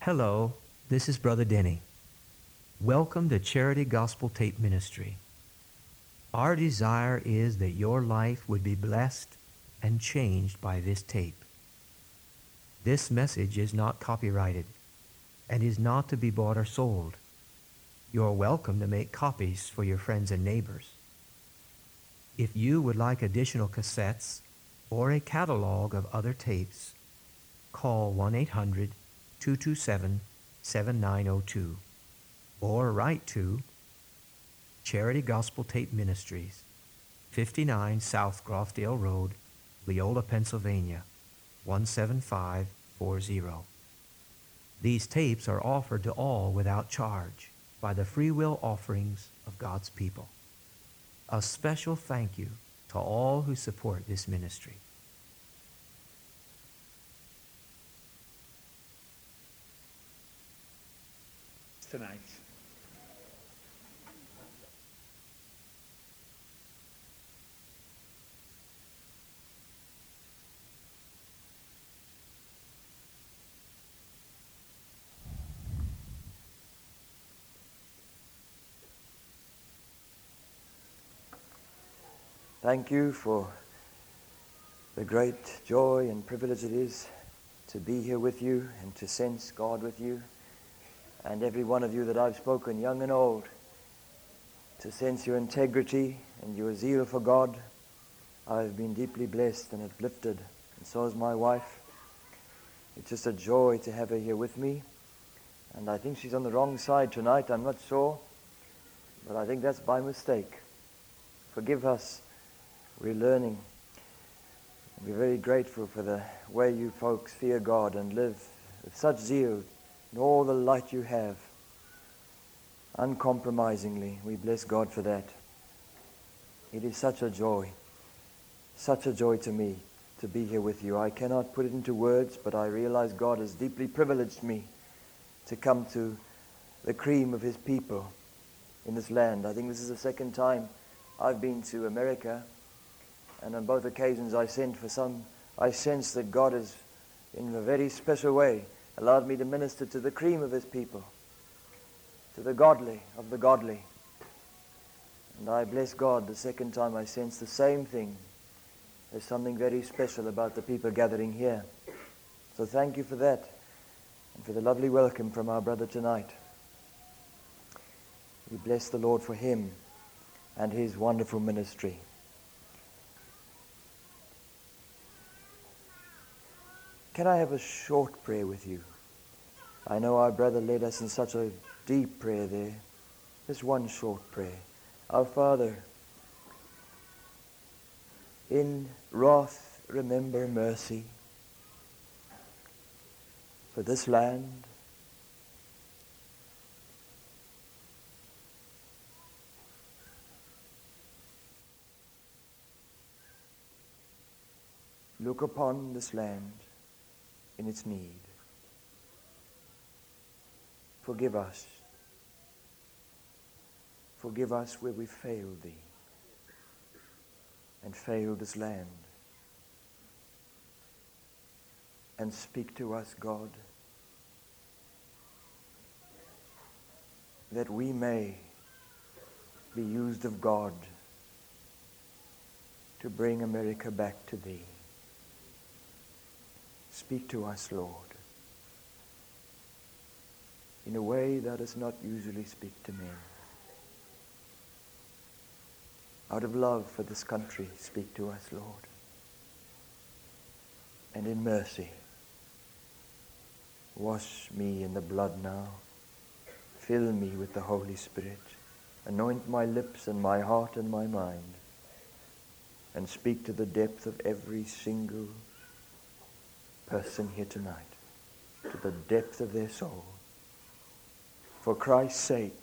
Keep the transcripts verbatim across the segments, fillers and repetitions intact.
Hello, this is Brother Denny. Welcome to Charity Gospel Tape Ministry. Our desire is that your life would be blessed and changed by this tape. This message is not copyrighted and is not to be bought or sold. You are welcome to make copies for your friends and neighbors. If you would like additional cassettes or a catalog of other tapes, call one eight hundred, two two seven, seven nine zero two or write to Charity Gospel Tape Ministries, fifty-nine South Grothdale Road, Leola, Pennsylvania, one seven five four zero. These tapes are offered to all without charge by the free will offerings of God's people. A special thank you to all who support this ministry. Tonight. Thank you for the great joy and privilege it is to be here with you and to sense God with you. And every one of you that I've spoken, young and old, to sense your integrity and your zeal for God. I've been deeply blessed and uplifted, and so is my wife. It's just a joy to have her here with me. And I think she's on the wrong side tonight, I'm not sure, but I think that's by mistake. Forgive us, we're learning. We're very grateful for the way you folks fear God and live with such zeal and all the light you have, uncompromisingly. We bless God for that. It is such a joy, such a joy to me to be here with you. I cannot put it into words, but I realize God has deeply privileged me to come to the cream of His people in this land. I think this is the second time I've been to America, and on both occasions I sent for some, I sense that God has, in a very special way, allowed me to minister to the cream of His people, to the godly of the godly. And I bless God the second time I sense the same thing. There's something very special about the people gathering here. So thank you for that, and for the lovely welcome from our brother tonight. We bless the Lord for him and his wonderful ministry. Can I have a short prayer with you? I know our brother led us in such a deep prayer there. Just one short prayer. Our Father, in wrath remember mercy for this land. Look upon this land in its need. Forgive us. Forgive us where we failed Thee and failed this land. And speak to us, God, that we may be used of God to bring America back to Thee. Speak to us, Lord, in a way that does not usually speak to men. Out of love for this country, speak to us, Lord. And in mercy, wash me in the blood now. Fill me with the Holy Spirit. Anoint my lips and my heart and my mind. And speak to the depth of every single person here tonight, to the depth of their soul. For Christ's sake,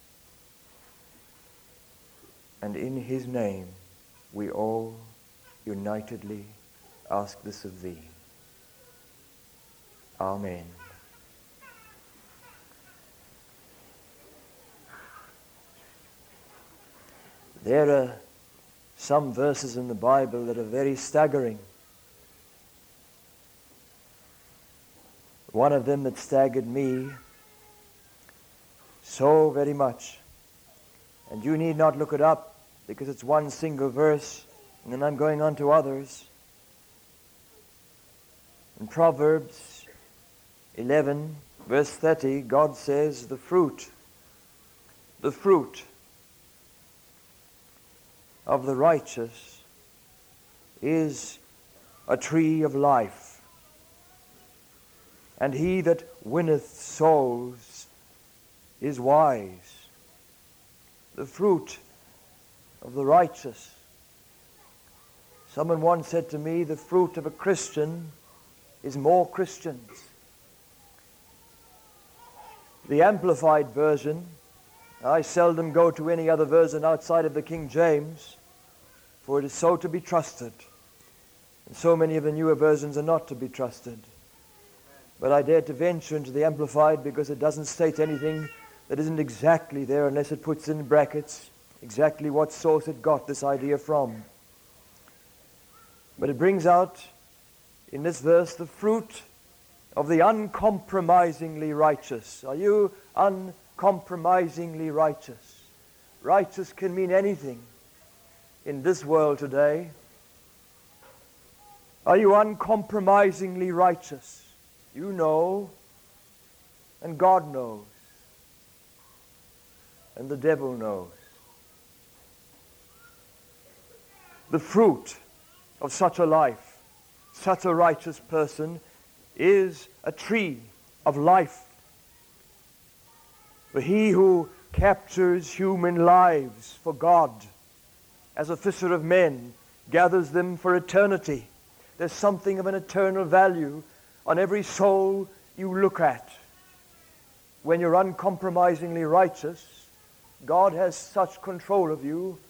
and in His name, we all unitedly ask this of Thee. Amen. There are some verses in the Bible that are very staggering. One of them that staggered me so very much. And you need not look it up, because it's one single verse, and then I'm going on to others. In Proverbs eleven, verse thirty, God says, the fruit, the fruit of the righteous is a tree of life, and he that winneth souls is wise. The fruit of the righteous. Someone once said to me, the fruit of a Christian is more Christians. The Amplified Version, I seldom go to any other version outside of the King James, for it is so to be trusted. And so many of the newer versions are not to be trusted. But I dare to venture into the Amplified because it doesn't state anything that isn't exactly there, unless it puts in brackets exactly what source it got this idea from. But it brings out in this verse the fruit of the uncompromisingly righteous. Are you uncompromisingly righteous? Righteous can mean anything in this world today. Are you uncompromisingly righteous? You know, and God knows, and the devil knows. The fruit of such a life, such a righteous person, is a tree of life. For he who captures human lives for God, as a fisher of men, gathers them for eternity. There's something of an eternal value on every soul you look at. When you're uncompromisingly righteous, God has such control of you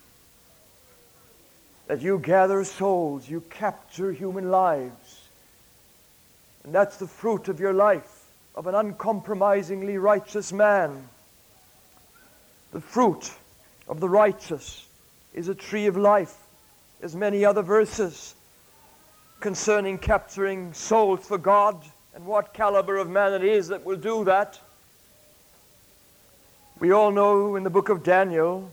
that you gather souls, you capture human lives. And that's the fruit of your life, of an uncompromisingly righteous man. The fruit of the righteous is a tree of life. There's many other verses concerning capturing souls for God and what caliber of man it is that will do that. We all know in the book of Daniel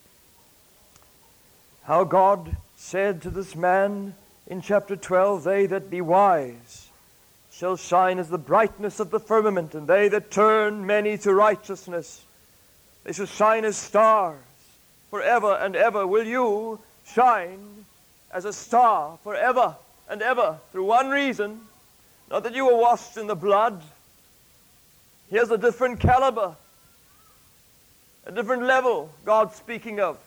how God said to this man in chapter twelve, they that be wise shall shine as the brightness of the firmament, and they that turn many to righteousness, they shall shine as stars forever and ever. Will you shine as a star forever and ever through one reason? Not that you were washed in the blood. Here's a different caliber, a different level God's speaking of.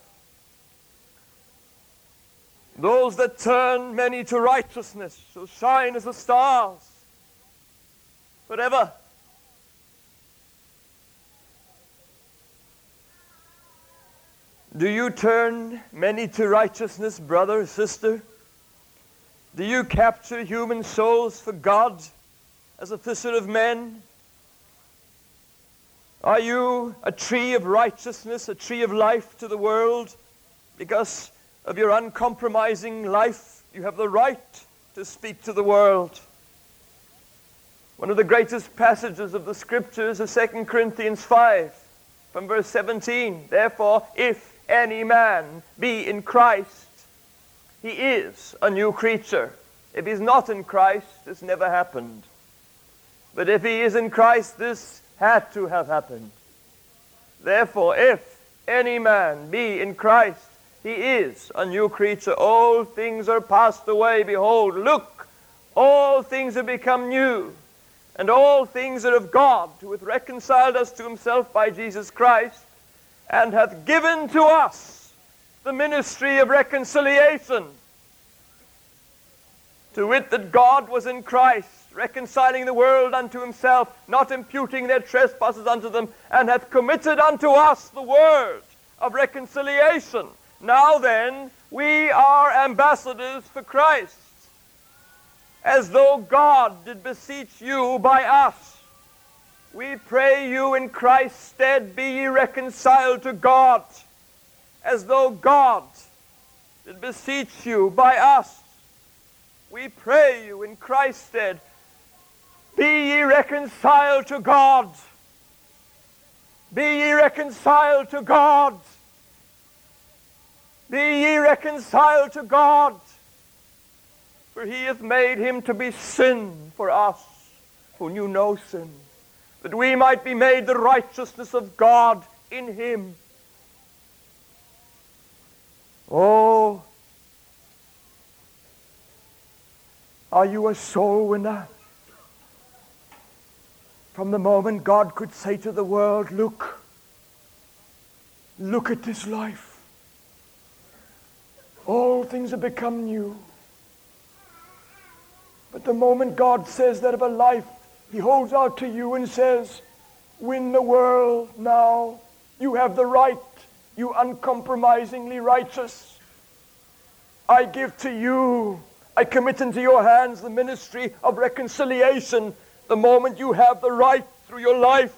Those that turn many to righteousness shall shine as the stars forever. Do you turn many to righteousness, brother, sister? Do you capture human souls for God as a fisher of men? Are you a tree of righteousness, a tree of life to the world? Because of your uncompromising life, you have the right to speak to the world. One of the greatest passages of the Scriptures is Second Corinthians five, from verse seventeen. Therefore, if any man be in Christ, he is a new creature. If he's not in Christ, this never happened. But if he is in Christ, this had to have happened. Therefore, if any man be in Christ, he is a new creature. All things are passed away. Behold, look, all things have become new. And all things are of God, who hath reconciled us to himself by Jesus Christ, and hath given to us the ministry of reconciliation. To wit, that God was in Christ, reconciling the world unto himself, not imputing their trespasses unto them, and hath committed unto us the word of reconciliation. Now then, we are ambassadors for Christ, as though God did beseech you by us. We pray you in Christ's stead, be ye reconciled to God, as though God did beseech you by us. We pray you in Christ's stead, be reconciled to God. Be ye reconciled to God. Be ye reconciled to God. For he hath made him to be sin for us, who knew no sin, that we might be made the righteousness of God in him. Oh, are you a soul winner? From the moment God could say to the world, look, look at this life. All things have become new. But the moment God says that of a life, he holds out to you and says, win the world now. You have the right. You uncompromisingly righteous. I give to you, I commit into your hands the ministry of reconciliation. The moment you have the right through your life,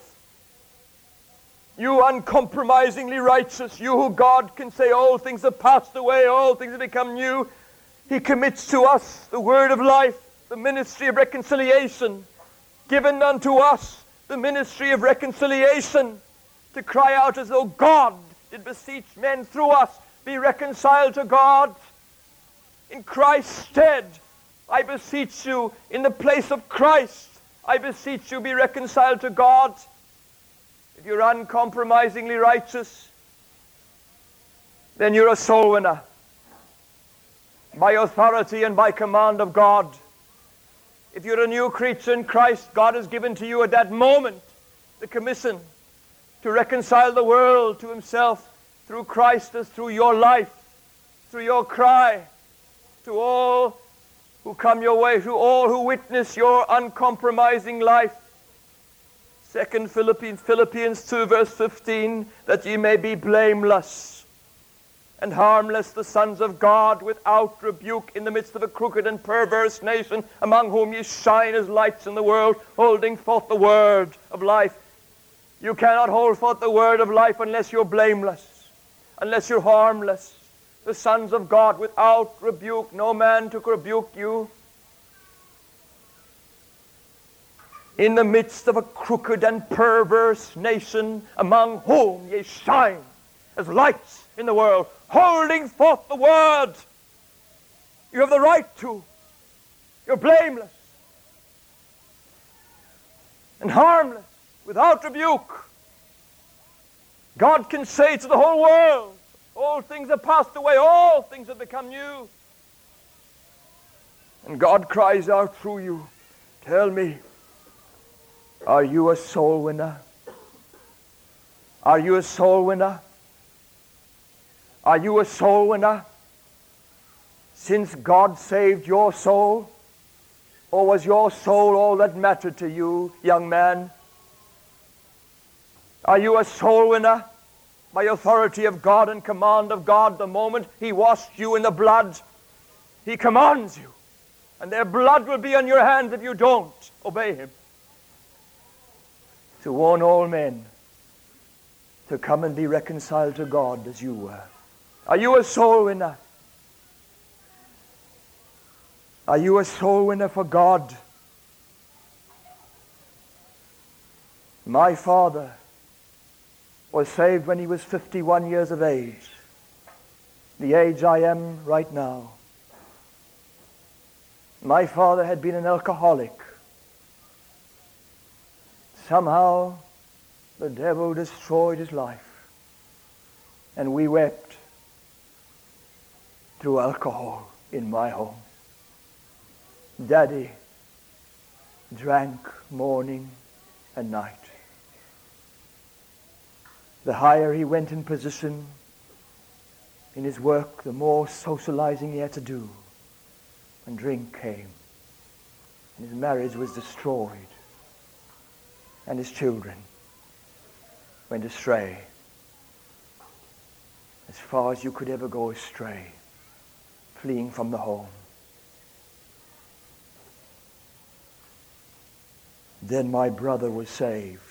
you uncompromisingly righteous, you who God can say all things have passed away, all things have become new, he commits to us the word of life, the ministry of reconciliation, given unto us the ministry of reconciliation, to cry out as though God did beseech men through us, be reconciled to God. In Christ's stead, I beseech you, in the place of Christ, I beseech you, be reconciled to God. If you're uncompromisingly righteous, then you're a soul winner. By authority and by command of God. If you're a new creature in Christ, God has given to you at that moment the commission to reconcile the world to himself through Christ as through your life, through your cry, to all who come your way, to all who witness your uncompromising life. Second Philippians, Philippians two verse fifteen, that ye may be blameless and harmless, the sons of God, without rebuke, in the midst of a crooked and perverse nation, among whom ye shine as lights in the world, holding forth the word of life. You cannot hold forth the word of life unless you're blameless, unless you're harmless. The sons of God, without rebuke, no man to rebuke you. In the midst of a crooked and perverse nation, among whom ye shine as lights in the world, holding forth the word. You have the right to. You're blameless and harmless, without rebuke. God can say to the whole world, all things have passed away, all things have become new. And God cries out through you, tell me, are you a soul winner? Are you a soul winner? Are you a soul winner? Since God saved your soul, or was your soul all that mattered to you, young man? Are you a soul winner? By authority of God and command of God, the moment he washed you in the blood, he commands you. And their blood will be on your hands if you don't obey him. To warn all men to come and be reconciled to God as you were. Are you a soul winner? Are you a soul winner for God? My father was saved when he was fifty-one years of age, the age I am right now. My father had been an alcoholic. Somehow the devil destroyed his life, and we wept through alcohol in my home. Daddy drank morning and night. The higher he went in position in his work, the more socializing he had to do. And drink came. And his marriage was destroyed. And his children went astray. As far as you could ever go astray, fleeing from the home. Then my brother was saved.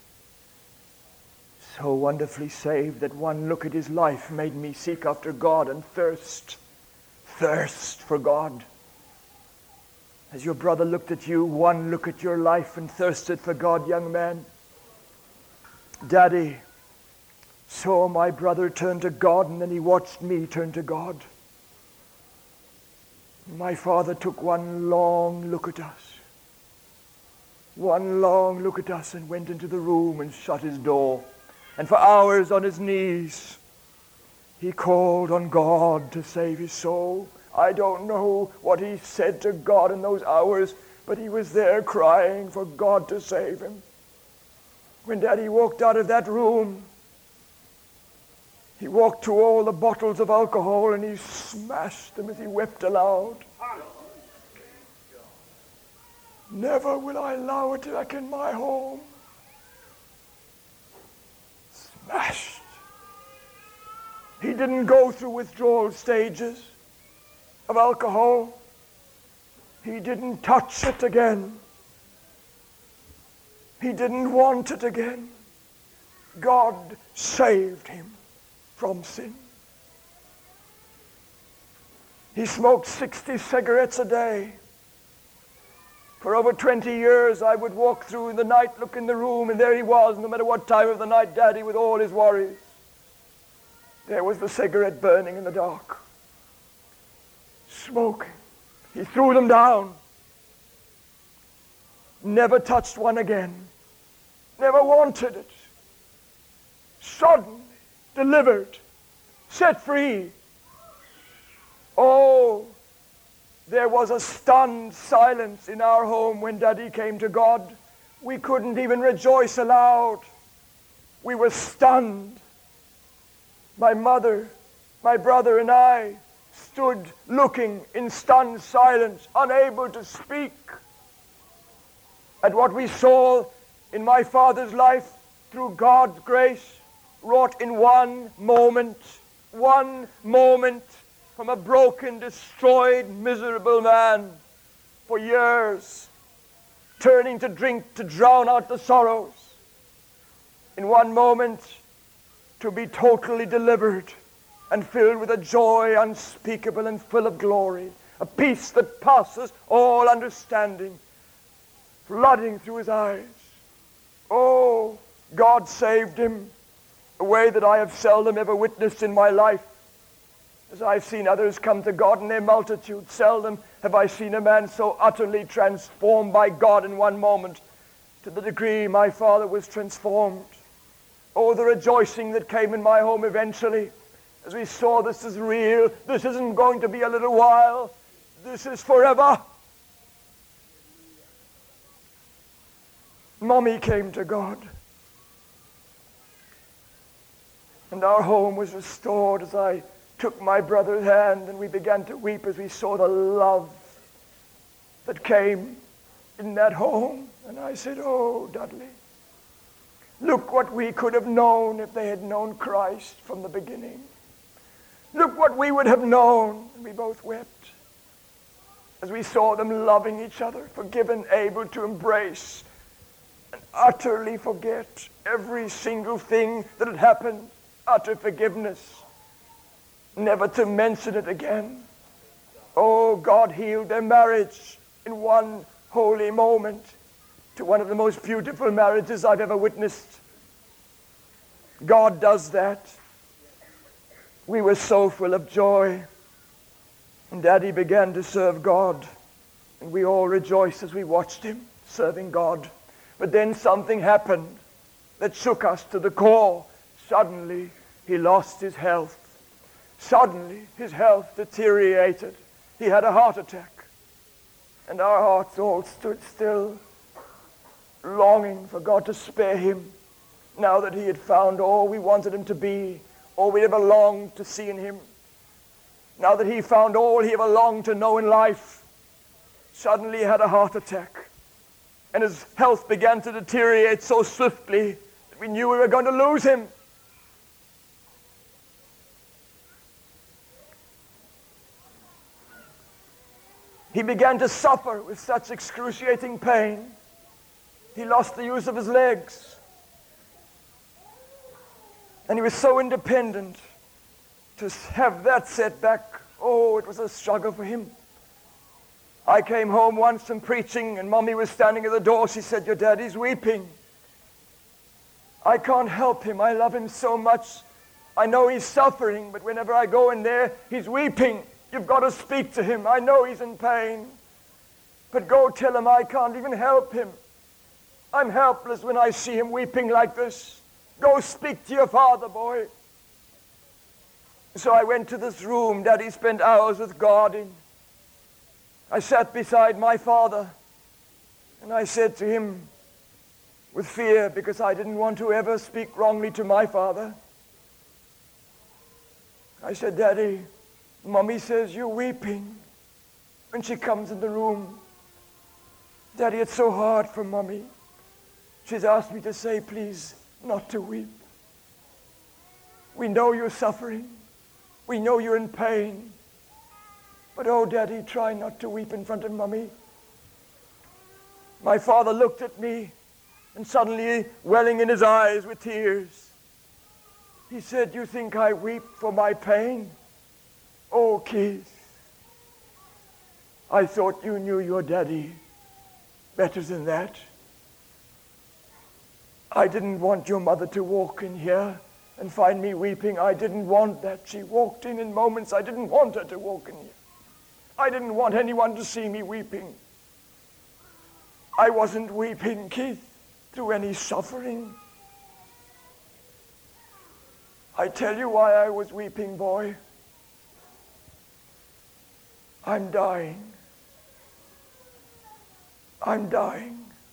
So wonderfully saved that one look at his life made me seek after God and thirst, thirst for God. As your brother looked at you, one look at your life and thirsted for God, young man. Daddy saw my brother turn to God, and then he watched me turn to God. My father took one long look at us. One long look at us and went into the room and shut his door. And for hours on his knees, he called on God to save his soul. I don't know what he said to God in those hours, but he was there crying for God to save him. When Daddy walked out of that room, he walked to all the bottles of alcohol and he smashed them as he wept aloud. Never will I allow it back in my home. Smashed. He didn't go through withdrawal stages of alcohol. He didn't touch it again. He didn't want it again. God saved him from sin. He smoked sixty cigarettes a day. For over twenty years, I would walk through in the night, look in the room, and there he was, no matter what time of the night, Daddy, with all his worries. There was the cigarette burning in the dark. Smoking. He threw them down. Never touched one again. Never wanted it. Suddenly delivered. Set free. Oh, there was a stunned silence in our home when Daddy came to God. We couldn't even rejoice aloud. We were stunned. My mother, my brother, and I stood looking in stunned silence, unable to speak at what we saw in my father's life through God's grace, wrought in one moment, one moment, from a broken, destroyed, miserable man for years, turning to drink to drown out the sorrows. In one moment, to be totally delivered and filled with a joy unspeakable and full of glory, a peace that passes all understanding, flooding through his eyes. Oh, God saved him a way that I have seldom ever witnessed in my life. As I've seen others come to God in their multitude, seldom have I seen a man so utterly transformed by God in one moment, to the degree my father was transformed. Oh, the rejoicing that came in my home eventually, as we saw this is real, this isn't going to be a little while, this is forever. Mommy came to God. And our home was restored as I took my brother's hand and we began to weep as we saw the love that came in that home. And I said, oh, Dudley, look what we could have known if they had known Christ from the beginning. Look what we would have known. And we both wept as we saw them loving each other, forgiven, able to embrace and utterly forget every single thing that had happened. Utter forgiveness. Never to mention it again. Oh, God healed their marriage in one holy moment to one of the most beautiful marriages I've ever witnessed. God does that. We were so full of joy. And Daddy began to serve God. And we all rejoiced as we watched him serving God. But then something happened that shook us to the core. Suddenly, he lost his health. Suddenly, his health deteriorated. He had a heart attack. And our hearts all stood still, longing for God to spare him, now that he had found all we wanted him to be, all we ever longed to see in him. Now that he found all he ever longed to know in life, suddenly he had a heart attack. And his health began to deteriorate so swiftly that we knew we were going to lose him. He began to suffer with such excruciating pain. He lost the use of his legs. And he was so independent. To have that setback, oh, it was a struggle for him. I came home once from preaching and Mommy was standing at the door. She said, "Your daddy's weeping." I can't help him. I love him so much. I know he's suffering, but whenever I go in there, he's weeping. You've got to speak to him. I know he's in pain. But go tell him I can't even help him. I'm helpless when I see him weeping like this. Go speak to your father, boy. So I went to this room Daddy spent hours with God in. I sat beside my father, and I said to him with fear, because I didn't want to ever speak wrongly to my father, I said, "Daddy, Mommy says you're weeping when she comes in the room. Daddy, it's so hard for Mommy. She's asked me to say, please, not to weep. We know you're suffering. We know you're in pain. But oh, Daddy, try not to weep in front of Mommy." My father looked at me, and suddenly, welling in his eyes with tears, he said, "You think I weep for my pain? Oh, Keith, I thought you knew your daddy better than that. I didn't want your mother to walk in here and find me weeping. I didn't want that. She walked in in moments I didn't want her to walk in here. I didn't want anyone to see me weeping. I wasn't weeping, Keith, through any suffering. I tell you why I was weeping, boy. I'm dying. I'm dying.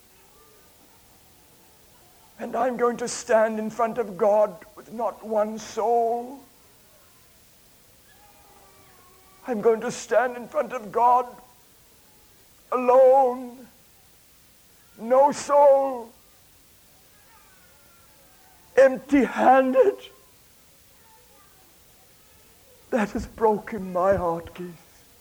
And I'm going to stand in front of God with not one soul. I'm going to stand in front of God alone. No soul. Empty-handed. That has broken my heart, Keith.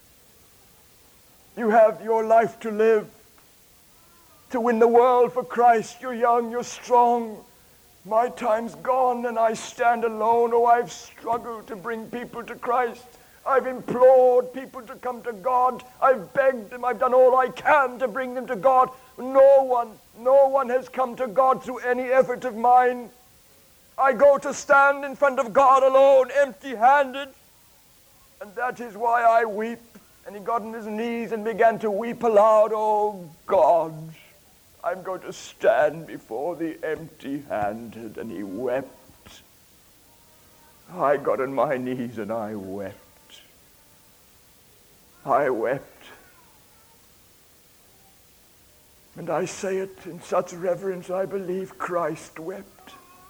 You have your life to live, to win the world for Christ. You're young, you're strong. My time's gone and I stand alone. Oh, I've struggled to bring people to Christ. I've implored people to come to God. I've begged them. I've done all I can to bring them to God. No one, no one has come to God through any effort of mine. I go to stand in front of God alone, empty-handed. And that is why I weep. And he got on his knees and began to weep aloud. Oh, God, I'm going to stand before the empty-handed. And he wept. I got on my knees and I wept. I wept. And I say it in such reverence, I believe Christ wept.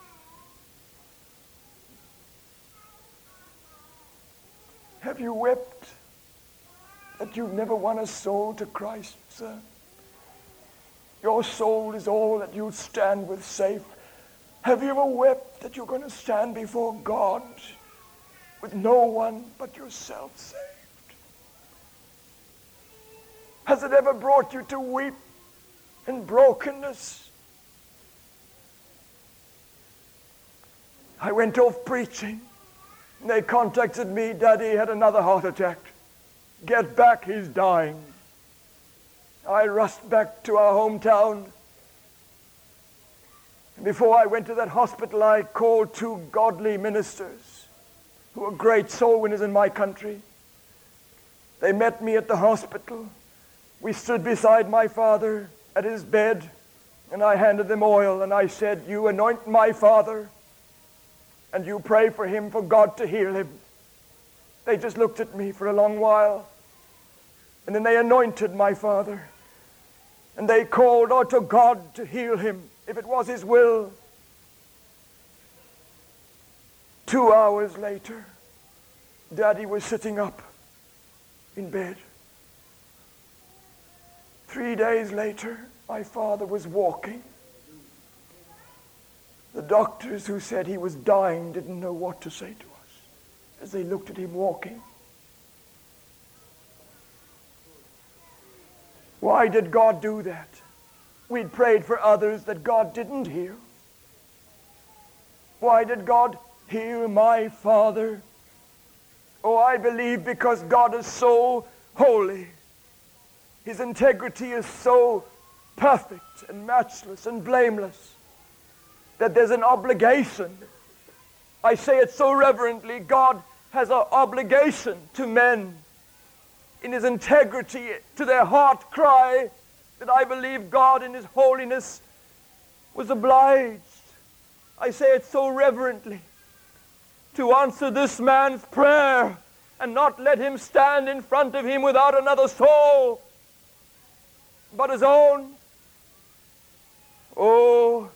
Have you wept that you've never won a soul to Christ, sir? Your soul is all that you'll stand with safe. Have you ever wept that you're going to stand before God with no one but yourself saved? Has it ever brought you to weep in brokenness? I went off preaching. And they contacted me. Daddy had another heart attack. Get back, he's dying. I rushed back to our hometown. And before I went to that hospital, I called two godly ministers who were great soul winners in my country. They met me at the hospital. We stood beside my father at his bed, and I handed them oil, and I said, "You anoint my father, and you pray for him, for God to heal him." They just looked at me for a long while. And then they anointed my father. And they called out to God to heal him, if it was his will. Two hours later, Daddy was sitting up in bed. Three days later, my father was walking. The doctors who said he was dying didn't know what to say to us as they looked at him walking. Why did God do that? We'd prayed for others that God didn't heal. Why did God heal my father? Oh, I believe because God is so holy. His integrity is so perfect and matchless and blameless that there's an obligation. I say it so reverently. God has an obligation to men in his integrity, to their heart cry that I believe God in his holiness was obliged, I say it so reverently, to answer this man's prayer and not let him stand in front of him without another soul but his own. Oh,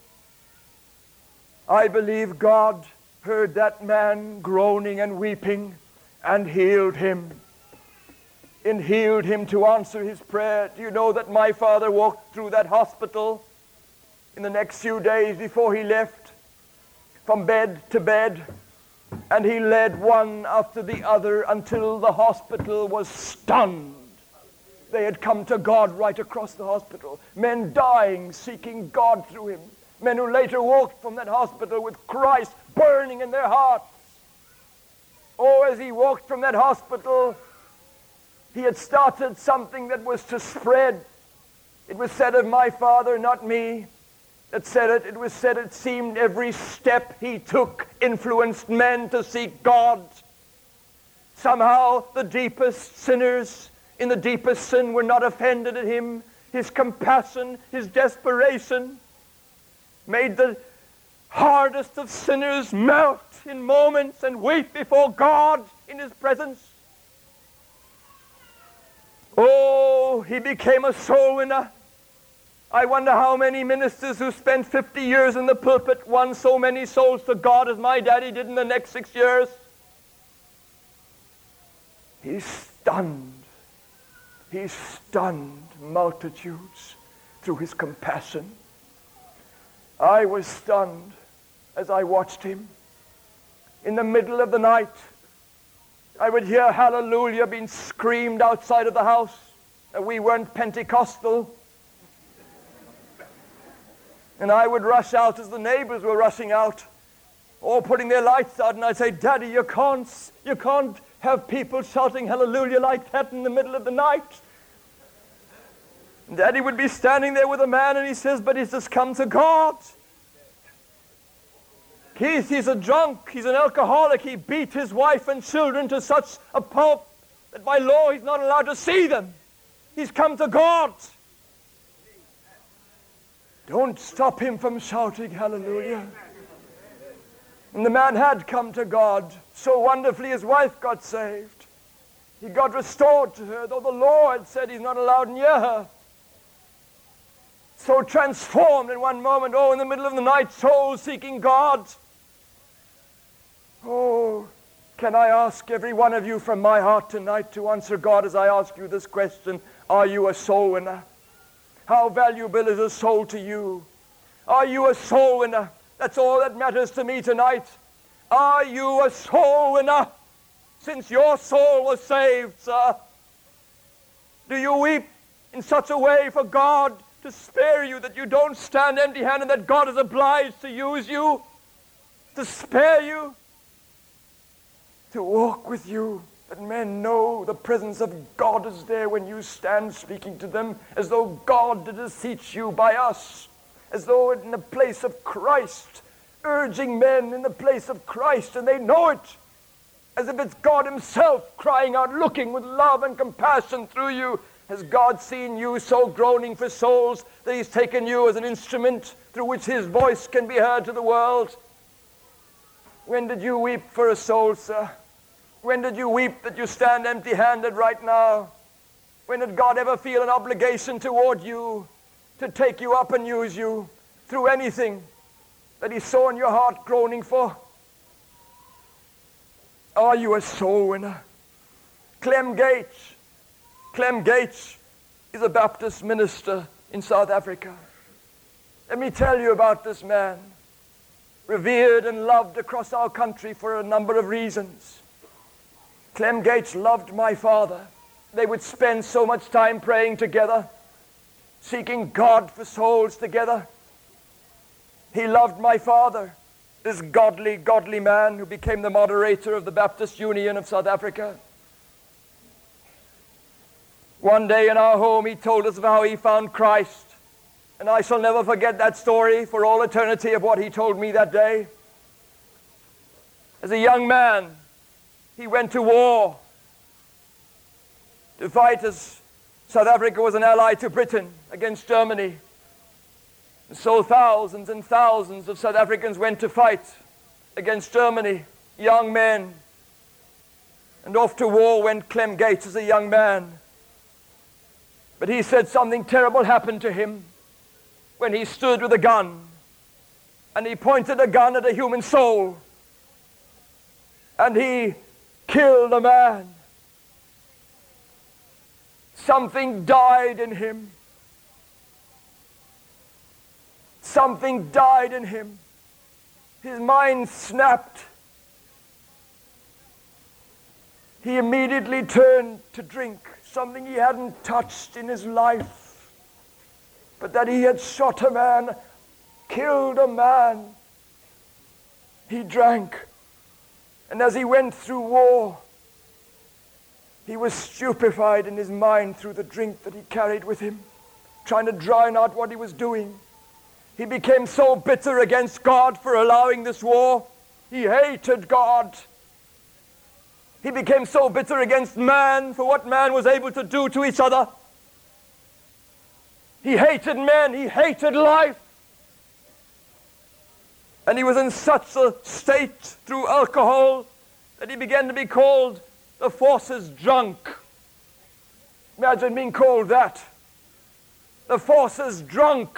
I believe God heard that man groaning and weeping and healed him. And healed him to answer his prayer. Do you know that my father walked through that hospital in the next few days before he left, from bed to bed, and he led one after the other until the hospital was stunned. They had come to God right across the hospital. Men dying, seeking God through him. Men who later walked from that hospital with Christ burning in their hearts. Oh, as he walked from that hospital, he had started something that was to spread. It was said of my father, not me, that said it. It was said it seemed every step he took influenced men to seek God. Somehow the deepest sinners in the deepest sin were not offended at him. His compassion, his desperation made the hardest of sinners melt in moments and weep before God in his presence. Oh, he became a soul winner. I wonder how many ministers who spent fifty years in the pulpit won so many souls to God as my daddy did in the next six years. He stunned. He stunned multitudes through his compassion. I was stunned as I watched him. In the middle of the night, I would hear hallelujah being screamed outside of the house. And we weren't Pentecostal. And I would rush out as the neighbors were rushing out, or putting their lights out, and I'd say, Daddy, you can't, you can't have people shouting hallelujah like that in the middle of the night. And Daddy would be standing there with a man, and he says, but he's just come to God. He's, he's a drunk, he's an alcoholic, he beat his wife and children to such a pulp that by law he's not allowed to see them. He's come to God. Don't stop him from shouting hallelujah. And the man had come to God. So wonderfully his wife got saved. He got restored to her, though the Lord said he's not allowed near her. So transformed in one moment. Oh, in the middle of the night, souls seeking God. Oh, can I ask every one of you from my heart tonight to answer God as I ask you this question? Are you a soul winner? How valuable is a soul to you? Are you a soul winner? That's all that matters to me tonight. Are you a soul winner? Since your soul was saved, sir. Do you weep in such a way for God to spare you that you don't stand empty-handed, that God is obliged to use you, to spare you, to walk with you, that men know the presence of God is there when you stand speaking to them, as though God did beseech you by us, as though in the place of Christ, urging men in the place of Christ, and they know it, as if it's God himself crying out, looking with love and compassion through you. Has God seen you so groaning for souls that he's taken you as an instrument through which his voice can be heard to the world? When did you weep for a soul, sir? When did you weep that you stand empty-handed right now? When did God ever feel an obligation toward you to take you up and use you through anything that he saw in your heart groaning for? Are you a soul winner? Clem Gates. Clem Gates is a Baptist minister in South Africa. Let me tell you about this man. Revered and loved across our country for a number of reasons. Clem Gates loved my father. They would spend so much time praying together, seeking God for souls together. He loved my father, this godly, godly man who became the moderator of the Baptist Union of South Africa. One day in our home, he told us of how he found Christ. And I shall never forget that story for all eternity of what he told me that day. As a young man, he went to war to fight as South Africa was an ally to Britain against Germany. And so thousands and thousands of South Africans went to fight against Germany, young men. And off to war went Clem Gates as a young man. But he said something terrible happened to him when he stood with a gun and he pointed a gun at a human soul and he killed a man. Something died in him. Something died in him. His mind snapped. He immediately turned to drink, something he hadn't touched in his life, but that he had shot a man, killed a man. He drank. And as he went through war, he was stupefied in his mind through the drink that he carried with him, trying to drown out what he was doing. He became so bitter against God for allowing this war. He hated God. He became so bitter against man for what man was able to do to each other. He hated men. He hated life. And he was in such a state through alcohol that he began to be called the Forces drunk. Imagine being called that. The Forces drunk.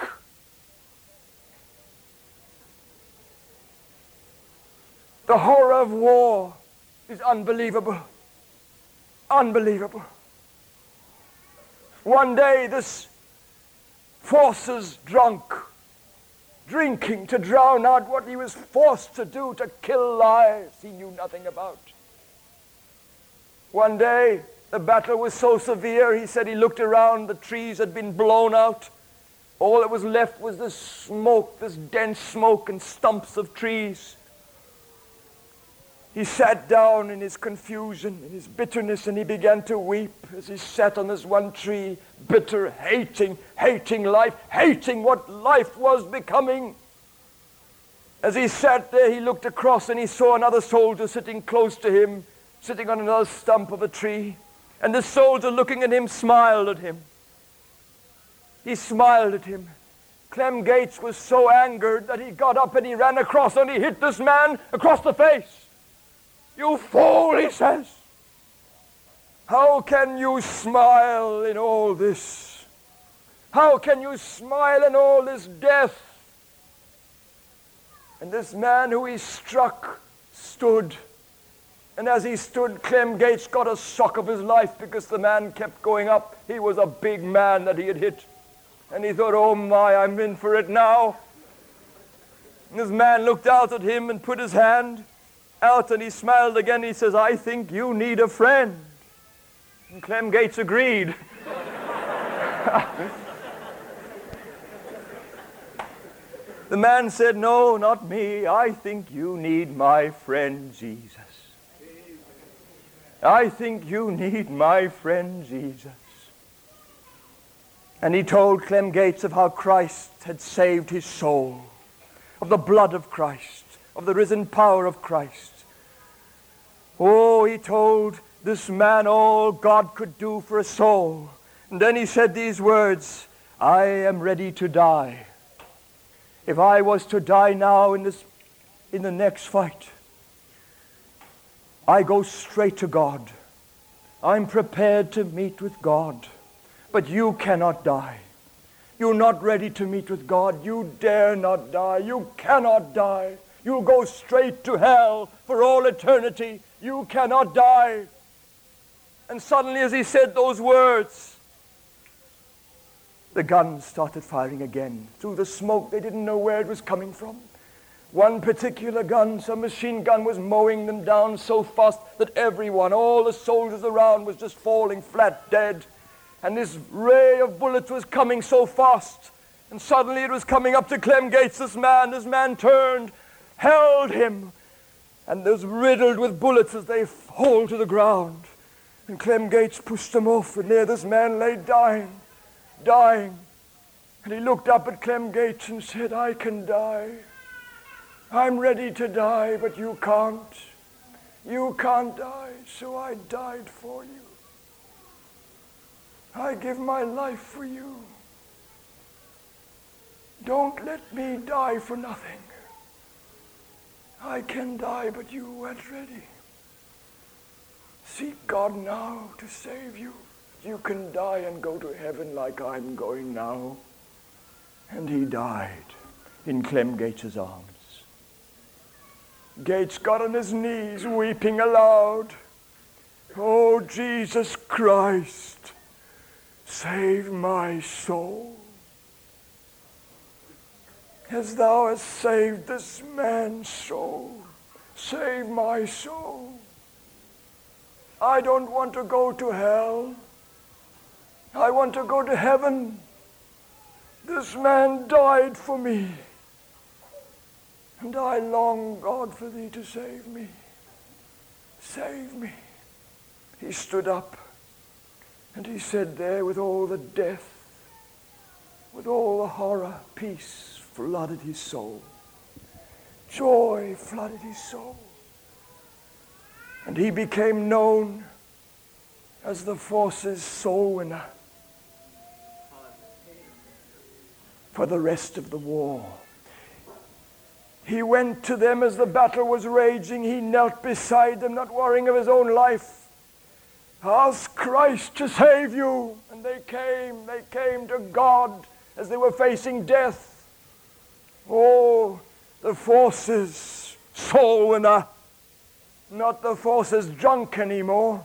The horror of war is unbelievable. Unbelievable. One day this Forces drunk, drinking to drown out what he was forced to do to kill lives he knew nothing about. One day the battle was so severe, he said he looked around, the trees had been blown out. All that was left was this smoke, this dense smoke and stumps of trees. He sat down in his confusion, in his bitterness, and he began to weep as he sat on this one tree, bitter, hating, hating life, hating what life was becoming. As he sat there, he looked across and he saw another soldier sitting close to him, sitting on another stump of a tree. And this soldier, looking at him, smiled at him. He smiled at him. Clem Gates was so angered that he got up and he ran across and he hit this man across the face. "You fool," he says. "How can you smile in all this? How can you smile in all this death?" And this man who he struck stood. And as he stood, Clem Gates got a shock of his life because the man kept going up. He was a big man that he had hit. And he thought, "Oh my, I'm in for it now." And this man looked out at him and put his hand out and he smiled again. He says, "I think you need a friend." And Clem Gates agreed. The man said, "No, not me. I think you need my friend Jesus. I think you need my friend Jesus." And he told Clem Gates of how Christ had saved his soul, of the blood of Christ, of the risen power of Christ. Oh, he told this man all God could do for a soul. And then he said these words, "I am ready to die. If I was to die now in this, in the next fight, I go straight to God. I'm prepared to meet with God. But you cannot die. You're not ready to meet with God. You dare not die. You cannot die. You'll go straight to hell for all eternity. You cannot die." And suddenly as he said those words, the guns started firing again. Through the smoke, they didn't know where it was coming from. One particular gun, some machine gun, was mowing them down so fast that everyone, all the soldiers around, was just falling flat dead. And this ray of bullets was coming so fast. And suddenly it was coming up to Clem Gates, this man. This man turned, held him, and was riddled with bullets as they fall to the ground. And Clem Gates pushed them off, and there this man lay dying, dying. And he looked up at Clem Gates and said, I can die. I'm ready to die, but you can't. You can't die, so I died for you. I give my life for you. Don't let me die for nothing. I can die, but you weren't ready. Seek God now to save you. You can die and go to heaven like I'm going now. And he died in Clem Gates' arms. Gates got on his knees, weeping aloud. Oh, Jesus Christ, save my soul. As thou hast saved this man's soul, save my soul. I don't want to go to hell. I want to go to heaven. This man died for me. And I long, God, for thee to save me. Save me. He stood up and he said there, with all the death, with all the horror, peace flooded his soul. Joy flooded his soul. And he became known as the force's soul winner for the rest of the war. He went to them as the battle was raging. He knelt beside them, not worrying of his own life. Ask Christ to save you. And they came, they came to God as they were facing death. Oh, the force's soul winner, not the force's drunk anymore.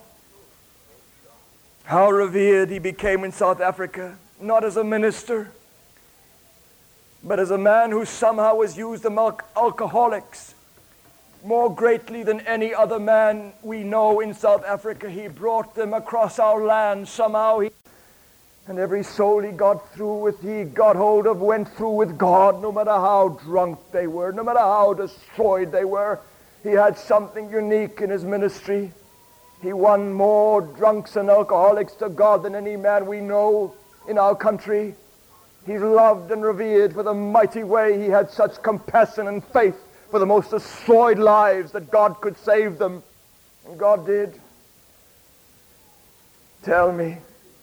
How revered he became in South Africa, not as a minister, but as a man who somehow was used among alcoholics more greatly than any other man we know in South Africa. He brought them across our land somehow. He, and every soul he got through with, he got hold of, went through with God, no matter how drunk they were, no matter how destroyed they were. He had something unique in his ministry. He won more drunks and alcoholics to God than any man we know in our country. He's loved and revered for the mighty way he had such compassion and faith for the most destroyed lives that God could save them. And God did. Tell me,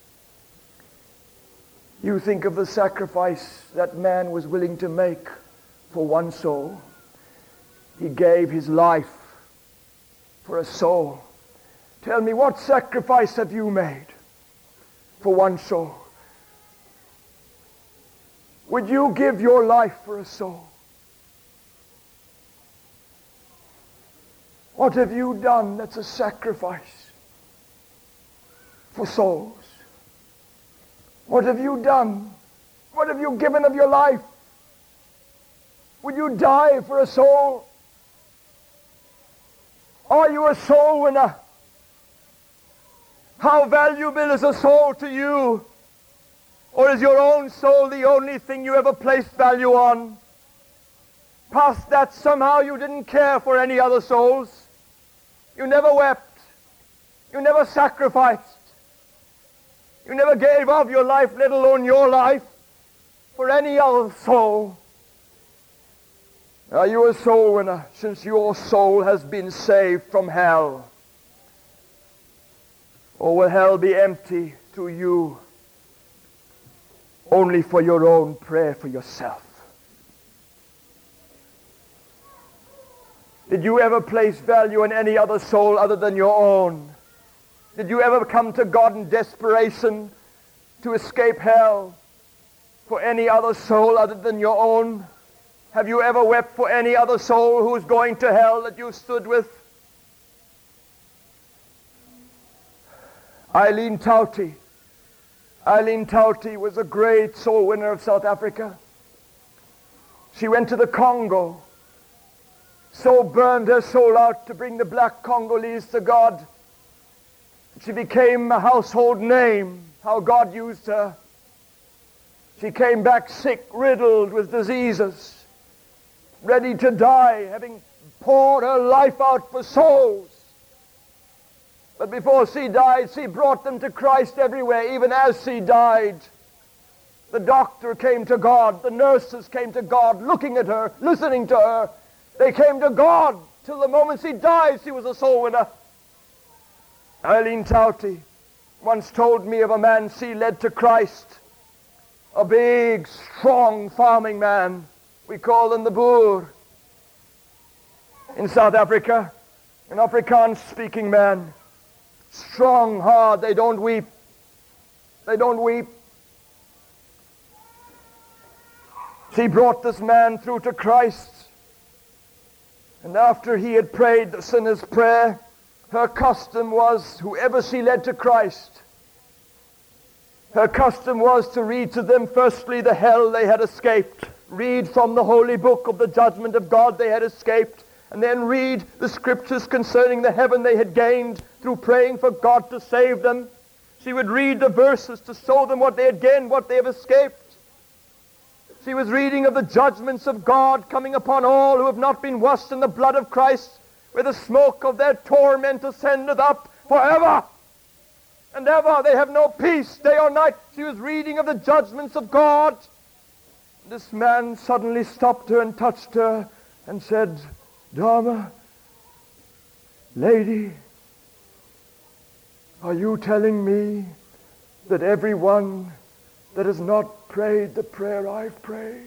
you think of the sacrifice that man was willing to make for one soul. He gave his life for a soul. Tell me, what sacrifice have you made for one soul? Would you give your life for a soul? What have you done that's a sacrifice for souls? What have you done? What have you given of your life? Would you die for a soul? Are you a soul winner? How valuable is a soul to you? Or is your own soul the only thing you ever placed value on? Past that, somehow you didn't care for any other souls. You never wept. You never sacrificed. You never gave of your life, let alone your life, for any other soul. Are you a soul winner since your soul has been saved from hell? Or will hell be empty to you only for your own prayer for yourself? Did you ever place value on any other soul other than your own? Did you ever come to God in desperation to escape hell for any other soul other than your own? Have you ever wept for any other soul who is going to hell that you stood with? Eileen Tauti. Eileen Tauti was a great soul winner of South Africa. She went to the Congo, so burned her soul out to bring the black Congolese to God. She became a household name, how God used her. She came back sick, riddled with diseases, ready to die, having poured her life out for souls. But before she died, she brought them to Christ everywhere, even as she died. The doctor came to God. The nurses came to God, looking at her, listening to her. They came to God till the moment she died. She was a soul winner. Eileen Tauti once told me of a man she led to Christ. A big, strong farming man. We call him the Boer. In South Africa, an Afrikaans-speaking man. Strong, hard, they don't weep. They don't weep. She brought this man through to Christ. And after he had prayed the sinner's prayer, her custom was, whoever she led to Christ, her custom was to read to them firstly the hell they had escaped. Read from the holy book of the judgment of God they had escaped. And then read the scriptures concerning the heaven they had gained through praying for God to save them. She would read the verses to show them what they had gained, what they have escaped. She was reading of the judgments of God coming upon all who have not been washed in the blood of Christ, where the smoke of their torment ascendeth up forever and ever. They have no peace day or night. She was reading of the judgments of God. This man suddenly stopped her and touched her and said, "Dharma, lady, are you telling me that everyone that has not prayed the prayer I've prayed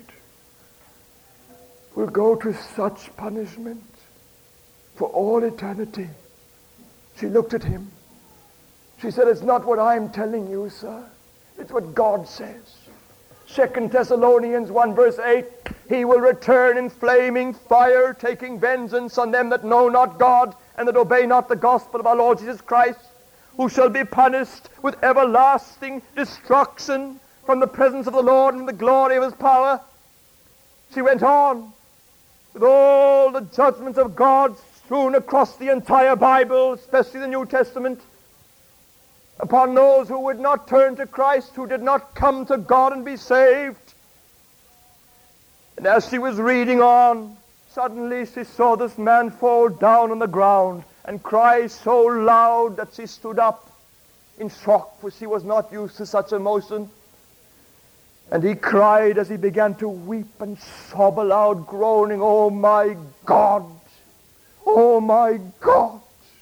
will go to such punishment for all eternity?" She looked at him. She said, "It's not what I'm telling you, sir. It's what God says. Second Thessalonians one verse eight, he will return in flaming fire, taking vengeance on them that know not God and that obey not the gospel of our Lord Jesus Christ, who shall be punished with everlasting destruction from the presence of the Lord and the glory of his power." She went on with all the judgments of God strewn across the entire Bible, especially the New Testament, upon those who would not turn to Christ, who did not come to God and be saved. And as she was reading on, suddenly she saw this man fall down on the ground and cry so loud that she stood up in shock, for she was not used to such emotion. And he cried as he began to weep and sob aloud, groaning, "Oh my God, oh my God,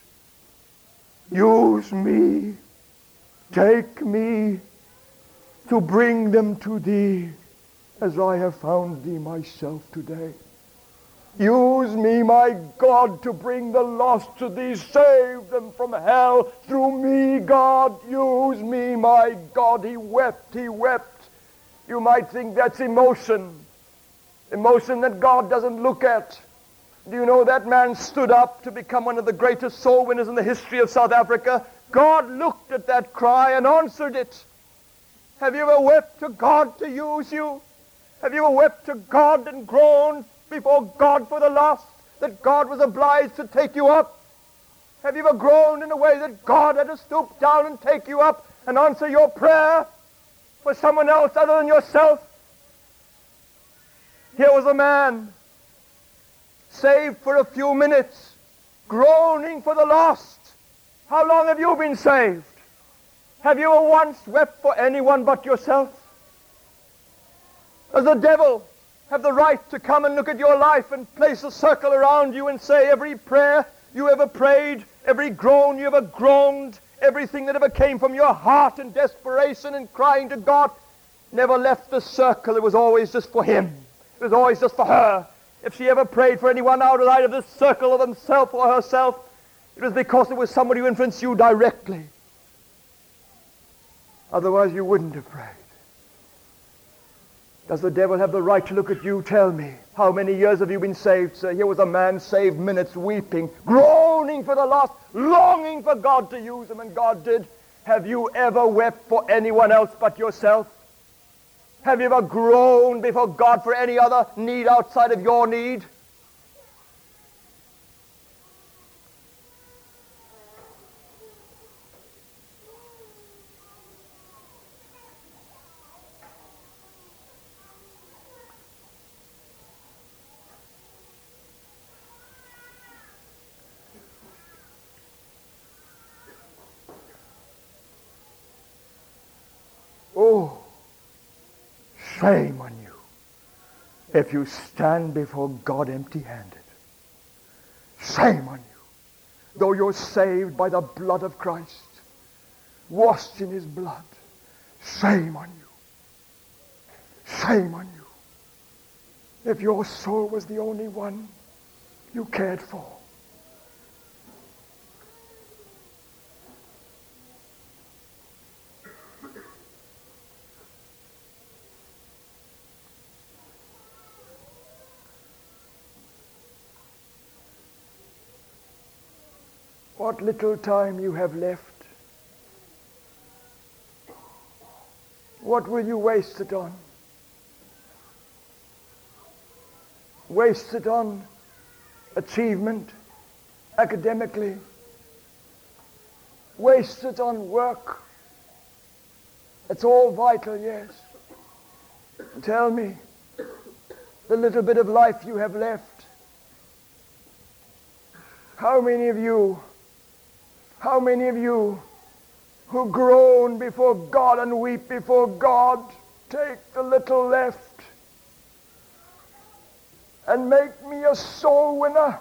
use me, take me to bring them to thee as I have found thee myself today. Use me, my God, to bring the lost to thee. Save them from hell through me, God. Use me, my God." He wept, he wept. You might think that's emotion. Emotion that God doesn't look at. Do you know that man stood up to become one of the greatest soul winners in the history of South Africa? God looked at that cry and answered it. Have you ever wept to God to use you? Have you ever wept to God and groaned before God for the lost, that God was obliged to take you up? Have you ever groaned in a way that God had to stoop down and take you up and answer your prayer for someone else other than yourself? Here was a man saved for a few minutes, groaning for the lost. How long have you been saved? Have you ever once wept for anyone but yourself? Does the devil have the right to come and look at your life and place a circle around you and say every prayer you ever prayed, every groan you ever groaned, everything that ever came from your heart in desperation and crying to God never left the circle? It was always just for him. It was always just for her. If she ever prayed for anyone outside of this circle of himself or herself, it was because it was somebody who influenced you directly. Otherwise you wouldn't have prayed. Does the devil have the right to look at you? Tell me. How many years have you been saved, sir? Here was a man saved minutes, weeping, groaning for the lost, longing for God to use him, and God did. Have you ever wept for anyone else but yourself? Have you ever groaned before God for any other need outside of your need? Shame on you if you stand before God empty-handed. Shame on you. Though you're saved by the blood of Christ, washed in his blood, shame on you. Shame on you. If your soul was the only one you cared for. What little time you have left, what will you waste it on? Waste it on achievement academically. Waste it on work. It's all vital, yes. Tell me, the little bit of life you have left, how many of you How many of you who groan before God and weep before God, take the little left and make me a soul winner?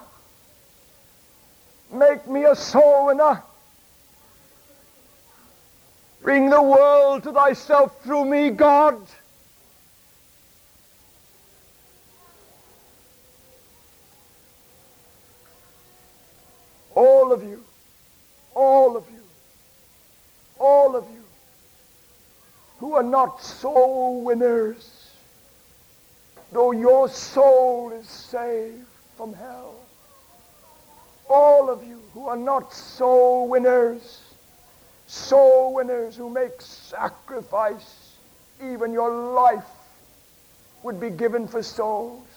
Make me a soul winner. Bring the world to thyself through me, God. All of you. All of you, all of you who are not soul winners, though your soul is saved from hell. All of you who are not soul winners, soul winners who make sacrifice, even your life would be given for souls.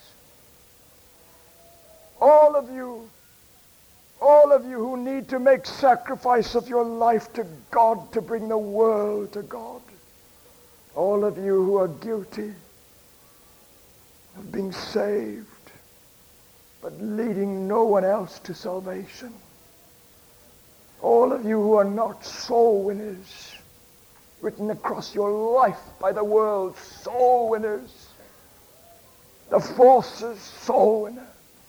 All of you All of you who need to make sacrifice of your life to God to bring the world to God. All of you who are guilty of being saved, but leading no one else to salvation. All of you who are not soul winners, written across your life by the world, soul winners. The forces, soul winners.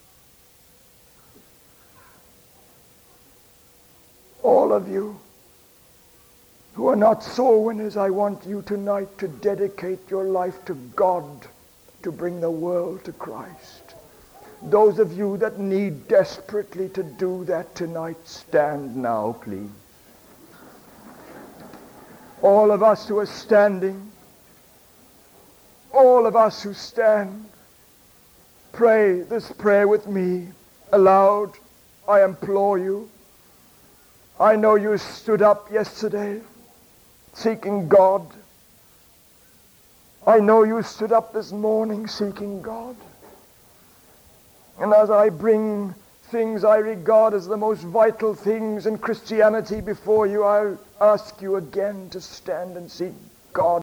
All of you who are not soul winners, I want you tonight to dedicate your life to God to bring the world to Christ. Those of you that need desperately to do that tonight, stand now, please. All of us who are standing, all of us who stand, pray this prayer with me aloud. I implore you. I know you stood up yesterday seeking God. I know you stood up this morning seeking God. And as I bring things I regard as the most vital things in Christianity before you, I'll ask you again to stand and seek God.